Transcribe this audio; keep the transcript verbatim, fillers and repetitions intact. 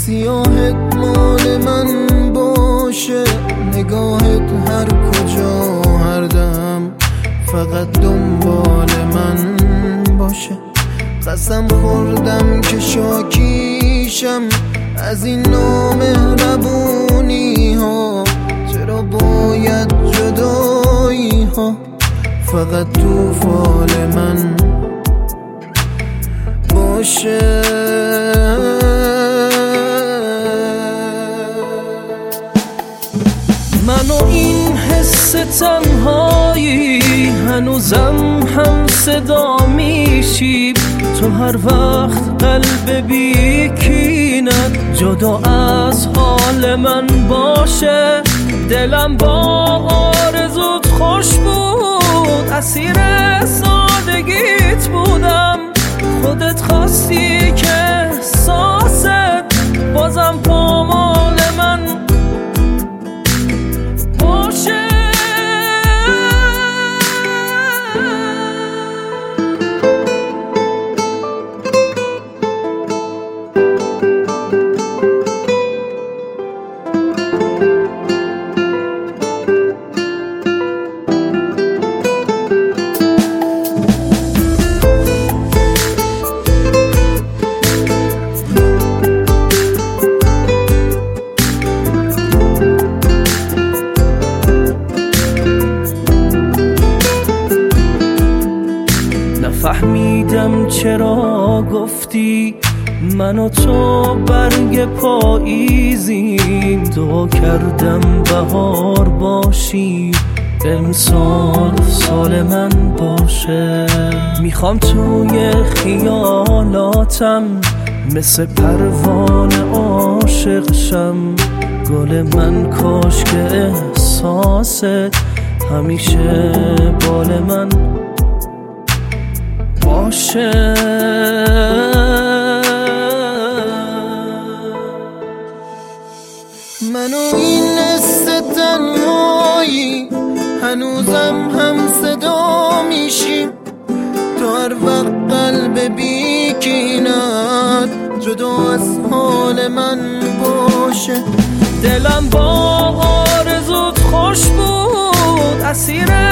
سیاهت مال من باشه، نگاهت هر کجا هر دم فقط دنبال من باشه. قسم خوردم که شاکیشم از این نامهربونی ها، چرا باید جدایی ها فقط تو فال من باشه. من و این حس تنهایی هنوزم هم صدا میشیم، تو هر وقت قلب بیکینت جدا از حال من باشه. دلم با آرزوت خوش بود، اسیر سادگیت بودم، خودت خواستی که احساست بازم پامال من باشه. فهمیدم چرا گفتی من و تو برگ پاییزیم، دعا کردم بهار باشی امسال سال من باشه. میخوام توی خیالاتم مثل پروانه عاشق شم، گل من کاش که احساست همیشه بال من باشه. من و این حس تنهایی هنوزم هم صدا میشیم، تو هر وقت قلب بیکینت جدا از حال من باشه. دلم با آرزوت خوش بود، اسیر